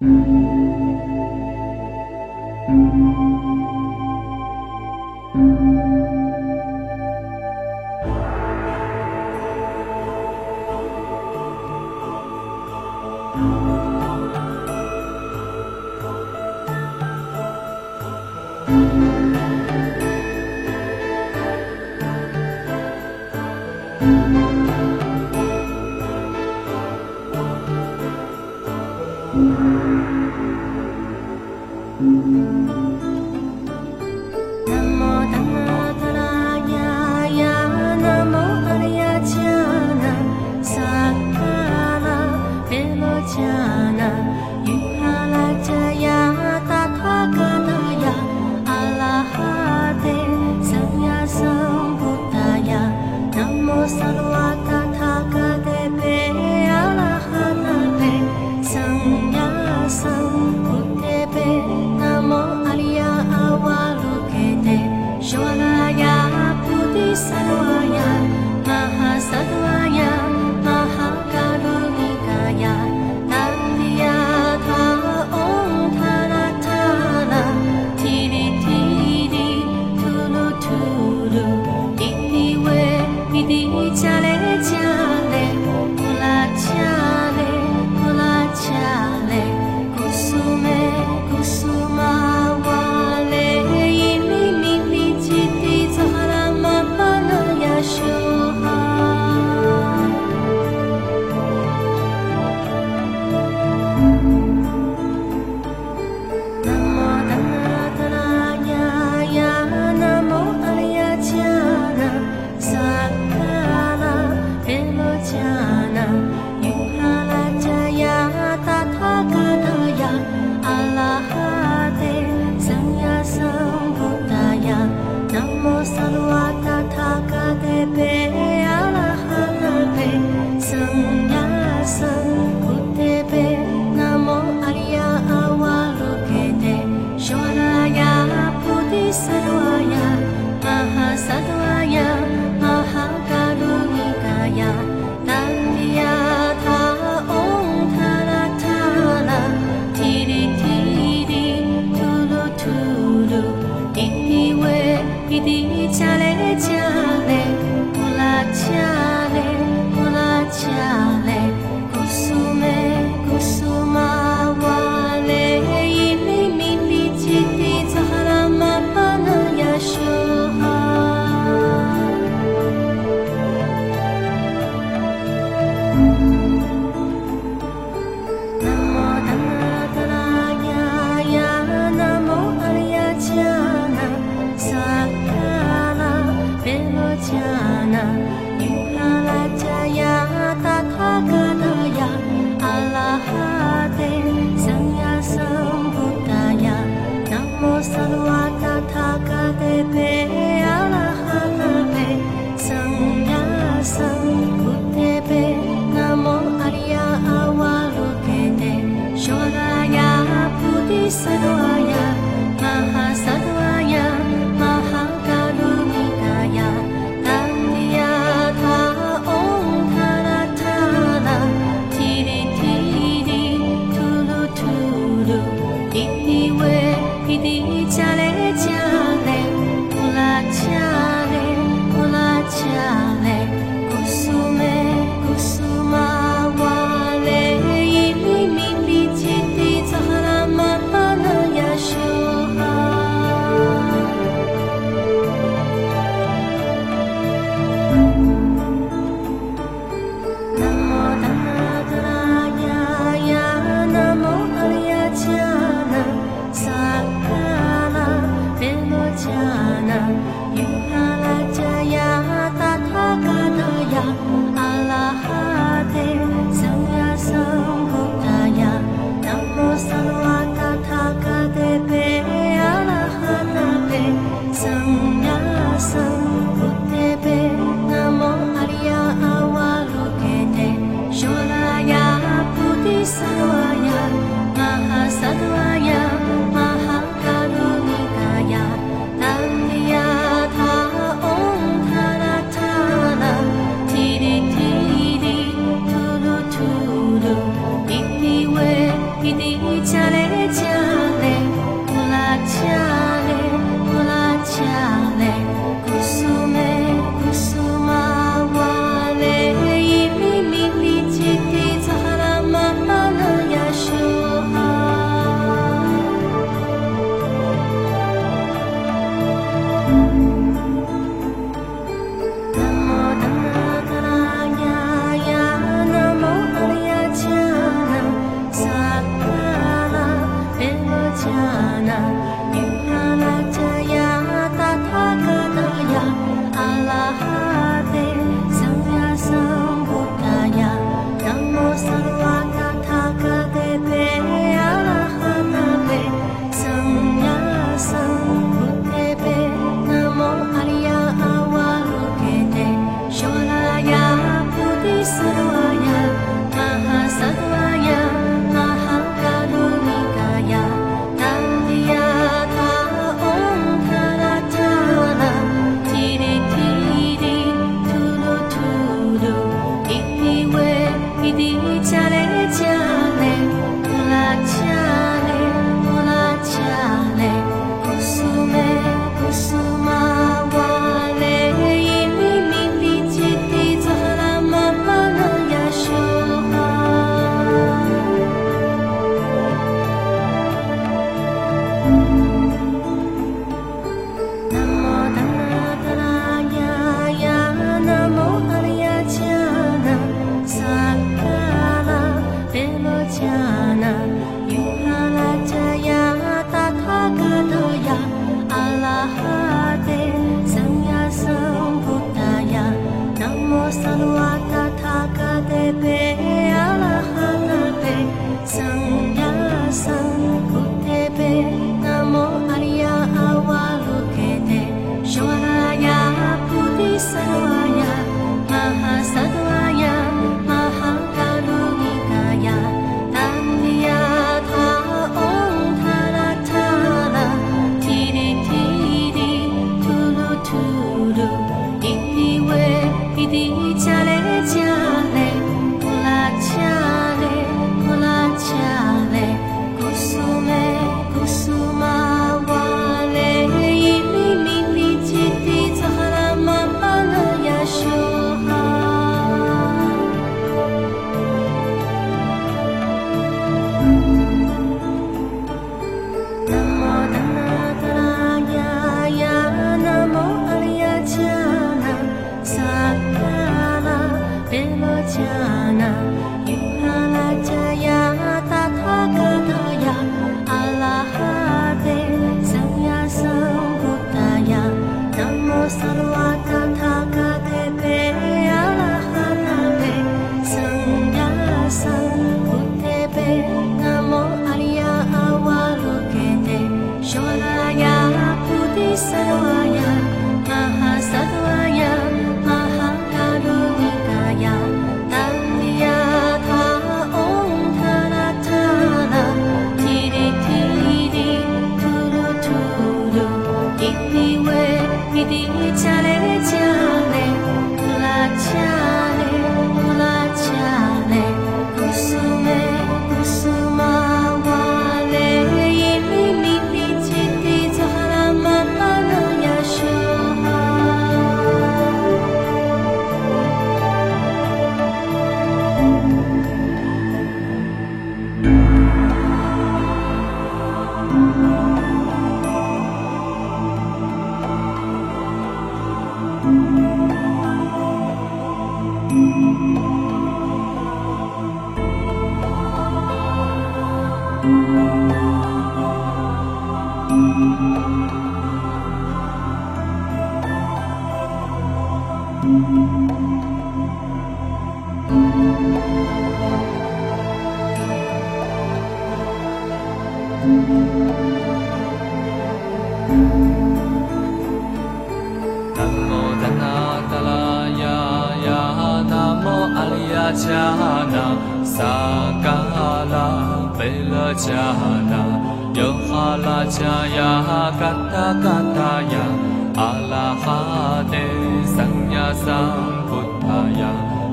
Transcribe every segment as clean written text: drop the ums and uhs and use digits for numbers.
Kusuma wale ini mili jiti zahara mapana ya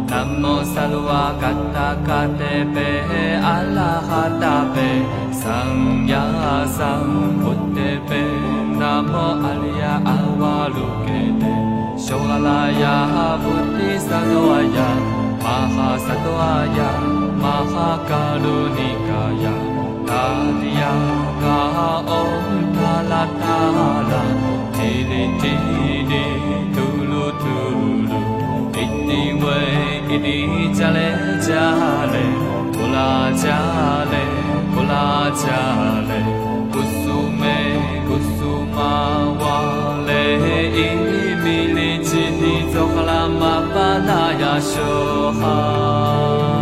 Namo Salva Katakate Pe Alahata Pe Sangya Sambuddhe Pe Namo Alaya Avalokite Shogalaya Buddhi Sattwaya Mahasattwaya Mahakarunikaya Tadiya Ka Om Tala Tala Tili Tili Tulu Tulu Iti Wei Iti Jale Jale Kula Jale Kula Jale Kusume Kusuma Wale Imili Chini Zokalama Panaya Shoha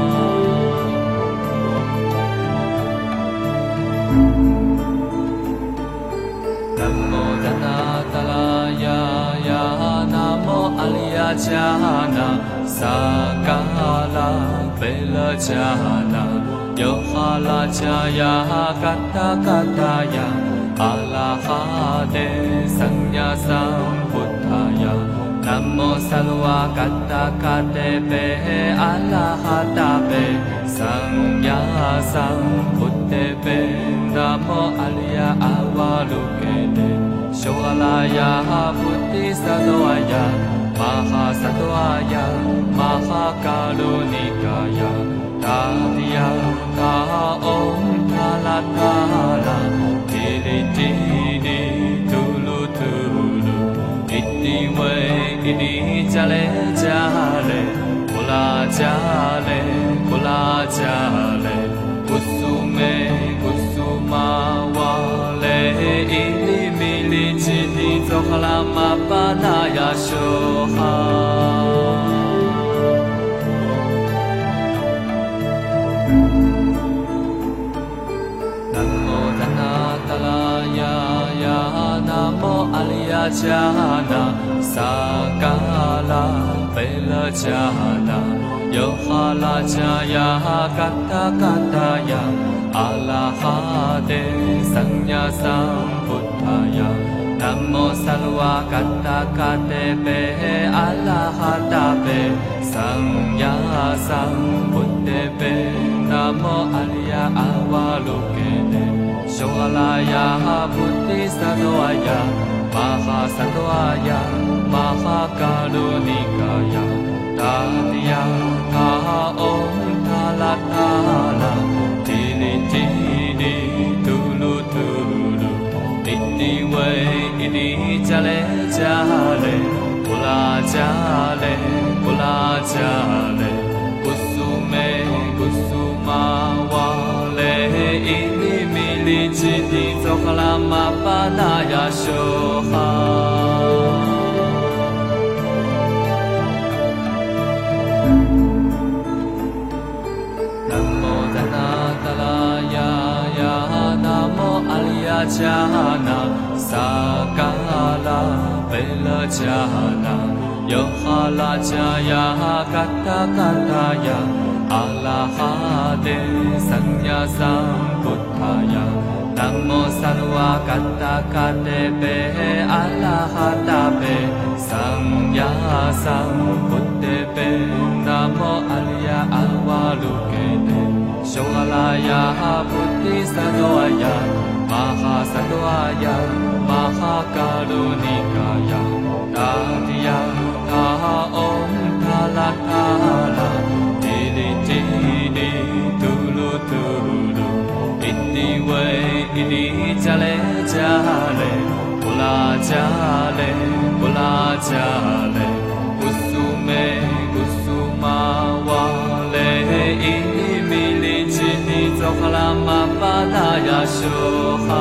Namo Danatalaya Ya Namo Alaya Jana Sakala Bela Jana Yohala Jaya Kata Kataya Alahade Sanya Sambuddhaya Namo Salva Kata Kate Pe Alahata Pe Sanya Sambuddhe Pe Namo Alaya Avalokite Shogalaya Buddhi Sattwaya Mahasattwaya Mahakarunikaya Tadiya Ka Om Tala Tala Tili Tili Tulu Tulu Iti Wei Iti Jale Jale Kula Jale Kula Jale Kusume Kusuma Wale Ili Mili Chini Zokalama Panaya Shoha Namo Danatalaya Ya Namo Alaya Jana Sakala Bela Jana Yohala Jaya Kata Kataya Alahade Sanya Sambuddhaya Namo Salva Kata Kate Pe Alahata Pe Sanya Sambuddhe Pe Namo Alaya Avalokite Shogalaya Buddhi Sattwaya Mahasattwaya Mahakarunikaya Tadiya Ka Om Tala Tala Tili Tili Tulu Tulu Iti Wei Iti Jale Jale Kula Jale Kula Jale Kusume Kusuma Wale Ili Mili Chini Zokalama Panaya Shoha Namo Danatalaya Ya Namo Alaya Jana Sakala Bela Jana Yohala Jaya Kata Kataya Alahade Sanya Sambuddhaya Namo Salva Kata Kate Pe Alahata Pe Sanya Sambuddhe Pe Namo Alaya Avalokite Shogalaya Buddhi Sattwaya Mahasattwaya Mahakarunikaya Tadiya Ka Om Tala Tala Tili Tili Tulu Tulu Iti Wei Iti Jale Jale Kula Jale Kula Jale Kusume Kusuma Wale Ili Mili Chini Zokalama Panaya Shoha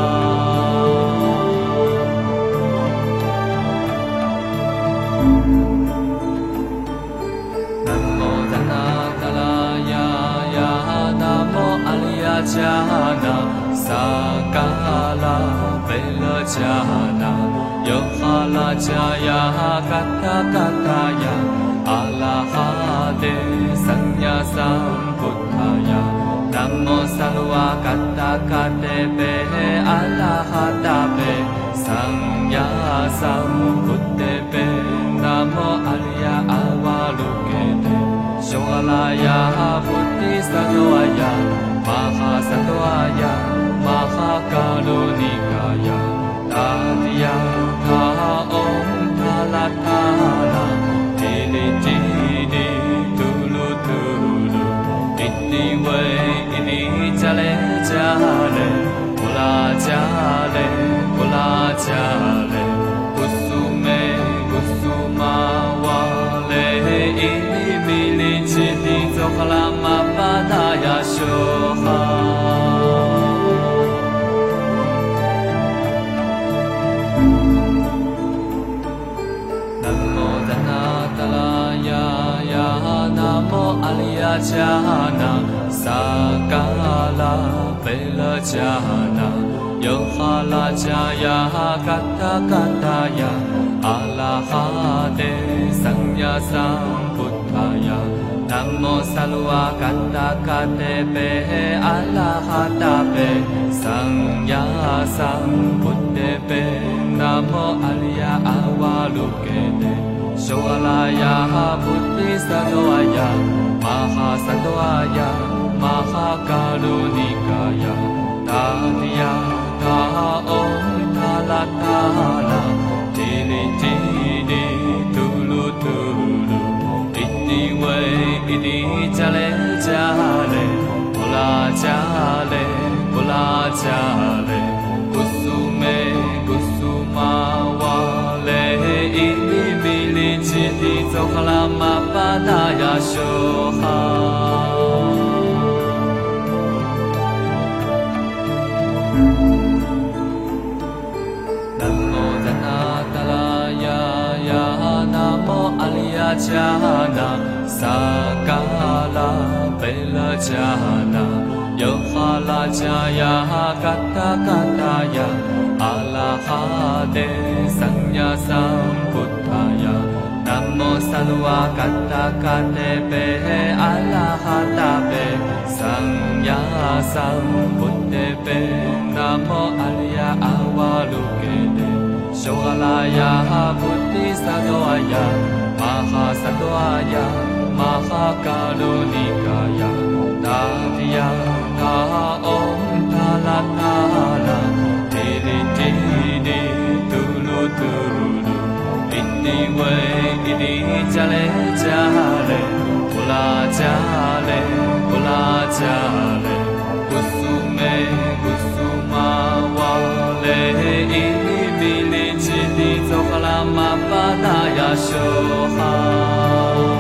Namo Danatalaya Ya Namo Alaya Jana Sakala Bela Jana Yohala Jaya Kata Kataya Alahade Sanya Sambuddhaya Namo Salva Kata Kate Pe Alahata Pe Sanya Sambuddhe Pe Namo Alaya Avalokite 拉雅菩提萨埵阿呀，玛哈萨埵阿呀，玛哈嘎鲁尼嘎呀，达提呀他嗡他拉他拉，提里提里嘟噜嘟噜，一滴为一滴加嘞加嘞，布拉加嘞布拉加嘞，古苏梅古苏玛瓦嘞，一粒米粒吉地走哈拉玛巴达呀修哈。阿里呀迦那萨嘎拉贝勒迦那尤哈拉迦呀嘎达嘎达呀阿拉哈德桑呀桑布塔呀南无萨鲁阿嘎达嘎德贝阿拉哈达贝桑呀桑布德贝南无阿里呀阿瓦鲁给德修阿拉呀菩提萨埵阿呀，玛哈萨埵阿呀，玛哈嘎鲁尼嘎呀，达提呀他嗡他拉他拉，提里提里嘟噜嘟噜，一滴为一滴加嘞加嘞，布拉加嘞布拉加嘞，古苏梅古苏玛瓦嘞，一粒米粒吉地走哈拉玛巴达呀修哈。南无达那达拉呀呀，南无阿里呀迦那萨嘎拉贝勒迦那尤哈拉迦呀嘎达嘎达呀阿拉哈德桑呀桑布塔呀南无萨鲁阿嘎达嘎德贝阿拉哈达贝桑呀桑布德贝南无阿里呀阿瓦鲁给德修哈拉呀菩提萨埵阿呀玛哈萨埵阿呀玛哈嘎鲁尼嘎呀达提呀他嗡他拉他拉，提里提里嘟噜嘟噜，一滴为一滴加嘞加嘞，布拉加嘞布拉加嘞，古苏梅古苏玛瓦嘞，一粒米粒吉地走哈拉玛巴达呀修哈。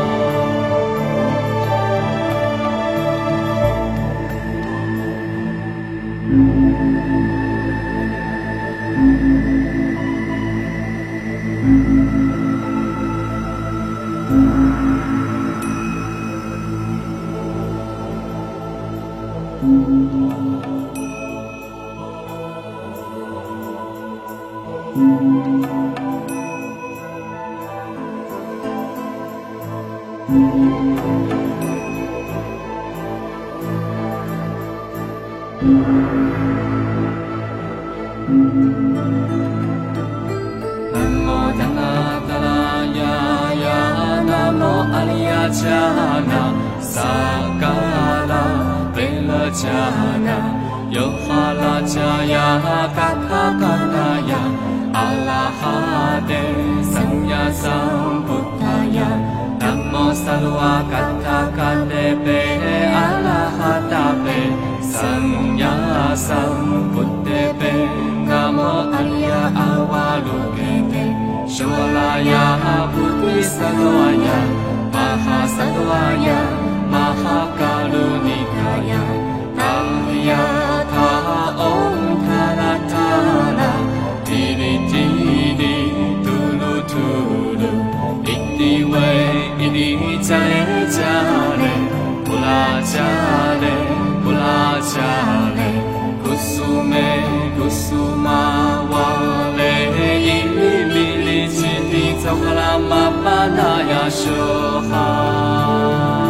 南无达那达拉呀呀，南无阿里呀迦那萨嘎拉贝勒迦那尤哈拉迦呀嘎达嘎达呀阿拉哈德桑呀桑布塔呀南无萨鲁阿嘎达嘎德贝阿拉哈达贝桑呀桑布德贝南无阿里呀阿瓦鲁给德修阿拉呀菩提萨埵阿呀玛哈萨埵阿呀玛哈嘎鲁尼嘎呀达提呀他嗡他拉他拉，提里提里嘟噜嘟噜，一滴为一滴加嘞加嘞，布拉加嘞布拉加嘞，古苏梅古苏玛瓦嘞，一粒米粒吉地走哈拉玛巴达呀修哈。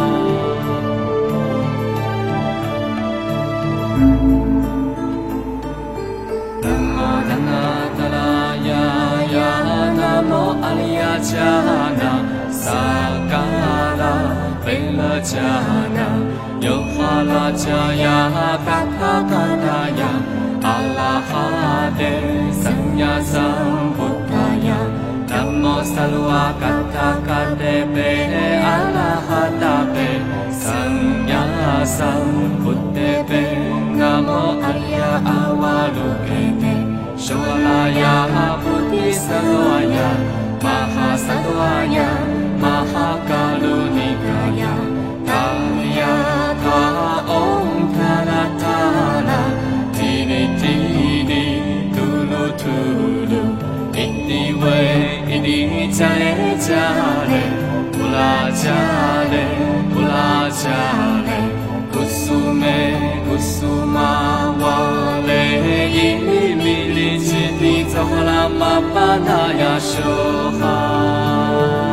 南无达那达拉呀呀，南无阿里呀迦那萨嘎拉贝勒迦那，哟哈拉迦呀嘎他嘎达呀，阿拉哈德桑呀桑布达呀，南无萨鲁阿嘎他嘎德贝阿拉哈达贝桑呀桑布德贝，南无阿里呀阿瓦鲁给德，修阿拉呀菩提萨罗呀，玛哈萨罗呀，玛哈嘎鲁尼嘎呀，达呀他嗡塔拉塔拉，提里提里嘟噜嘟噜，一滴为一滴加嘞加嘞，布拉加嘞布拉加嘞，古苏梅古苏玛瓦嘞，一米米里吉尼走哈拉玛巴那呀修哈。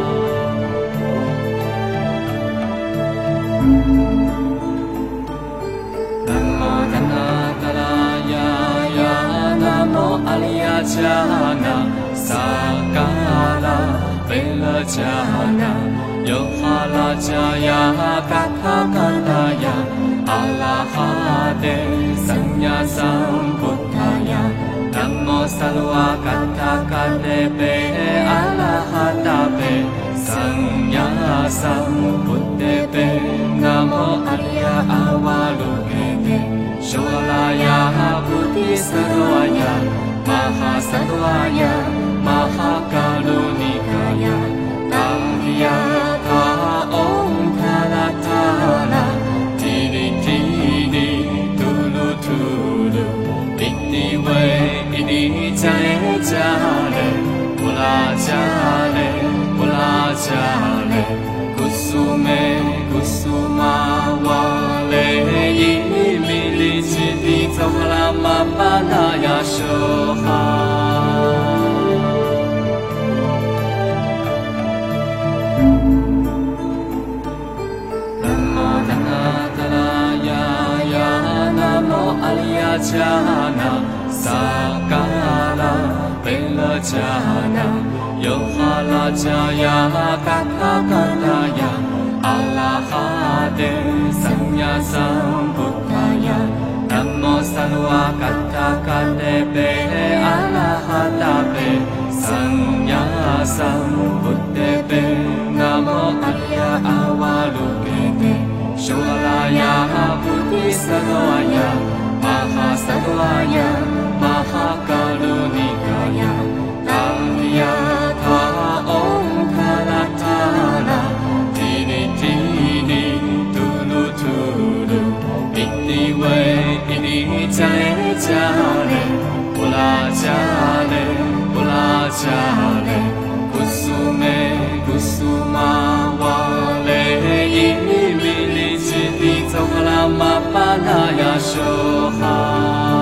阿里呀迦那，萨嘎拉贝勒迦那，哟哈拉迦呀嘎他嘎达呀，阿拉哈德桑呀桑布达呀，南无萨鲁阿嘎他嘎德贝阿拉哈达贝桑呀桑布德贝，南无阿里呀阿瓦鲁给德，修阿拉呀菩提萨罗呀，玛哈萨多呀，玛哈嘎鲁尼嘎呀，当提呀他嗡塔拉塔拉，提里提里嘟噜嘟噜，一滴为一滴加嘞加嘞，布拉加嘞布拉加嘞，古苏梅古苏玛瓦嘞，一米米里吉尼走哈拉玛巴那呀修哈。南无达那达拉呀呀，南无阿里呀迦那，萨嘎拉贝勒迦那，哟哈拉迦呀嘎他嘎达呀，阿拉哈德桑呀桑布达呀，南无萨鲁阿嘎他嘎德贝阿拉哈达贝桑呀桑布德贝，南无阿里呀阿瓦鲁给德，修阿拉呀菩提萨罗呀，玛哈萨罗呀，玛哈嘎鲁尼嘎呀，当提呀他嗡塔拉塔拉，提里提里嘟噜嘟噜，一滴为一滴加嘞加嘞，布拉加嘞布拉加嘞，古苏梅古苏玛瓦嘞，一米米里吉尼走哈拉玛巴那呀修哈。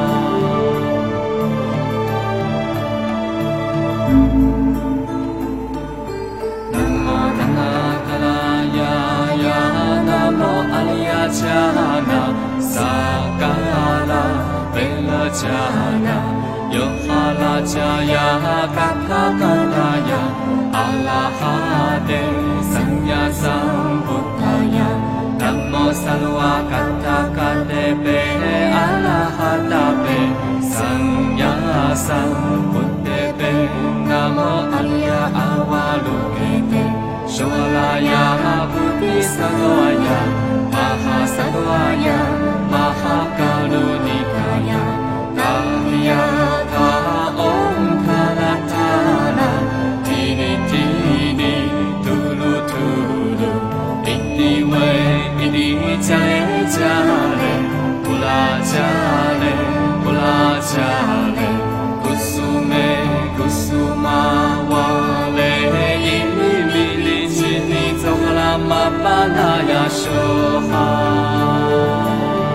南无达那达拉呀呀，南无阿里呀迦那，萨嘎拉贝勒迦那，哟哈拉迦呀嘎他嘎达呀，阿拉哈德桑呀桑布达呀，南无萨鲁阿嘎他嘎德贝阿拉哈达贝桑呀桑布德贝，南无阿里呀阿瓦鲁给德，修阿拉呀菩提萨罗呀，玛哈萨罗呀，玛哈嘎鲁尼嘎呀，当提呀他嗡塔拉塔拉，提里提里嘟噜嘟噜，一滴为一滴加嘞加嘞，布拉加嘞布拉加嘞，古苏梅古苏玛瓦嘞，一米米里吉尼走哈拉玛巴那呀修哈。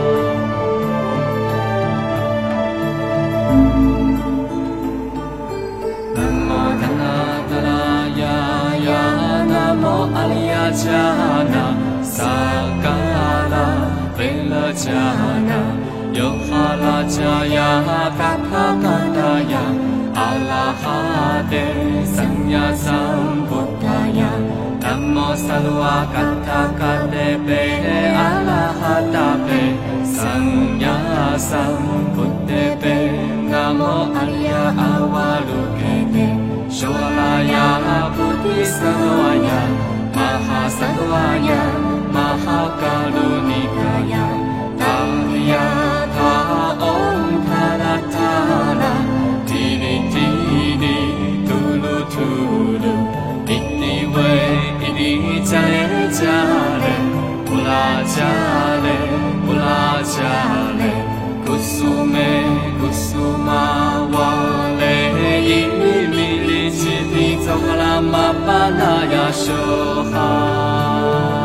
南无达那达拉呀呀，南无阿里呀迦那，萨嘎拉贝勒迦那，哟哈拉迦呀嘎他嘎达呀，阿拉哈德桑呀桑布达呀，南无萨鲁瓦嘎塔嘎德贝阿拉哈达贝桑呀桑布德贝南无阿里呀阿瓦鲁给德修拉呀菩提萨罗瓦呀玛哈萨罗瓦呀玛哈嘎鲁尼嘎呀当利呀他嗡塔拉塔拉提里提里嘟噜嘟噜一滴为一滴加嘞加嘞布拉加嘞布拉加嘞古苏梅古苏玛瓦嘞一米米里吉迪走哈拉玛巴那呀修哈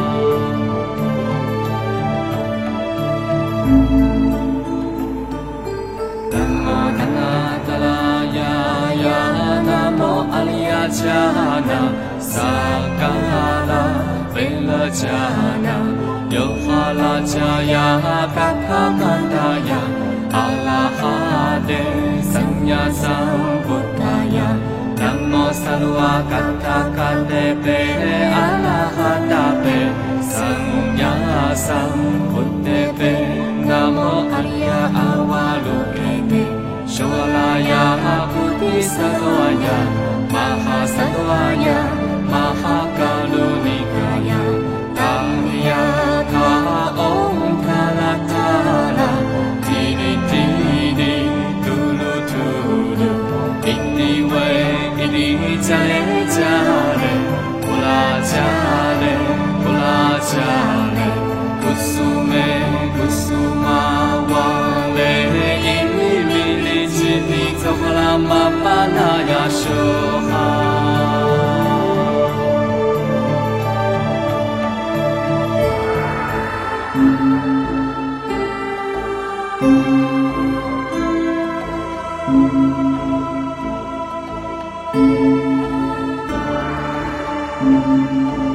阿里呀加那萨嘎拉贝勒加那尤哈拉加呀嘎卡嘎达呀阿拉哈德桑呀桑布达呀南无萨鲁瓦嘎塔嘎德贝阿拉哈达贝桑呀桑布德贝南无阿里呀阿瓦鲁给德修拉呀菩提萨罗瓦呀玛哈萨罗瓦呀玛哈嘎鲁尼嘎呀当利呀他嗡塔拉塔拉提里提里嘟噜嘟噜一滴为一滴加嘞加嘞布拉加嘞布拉加嘞古苏梅古苏玛瓦嘞一米米里吉迪走哈拉玛巴那呀修哈嗯。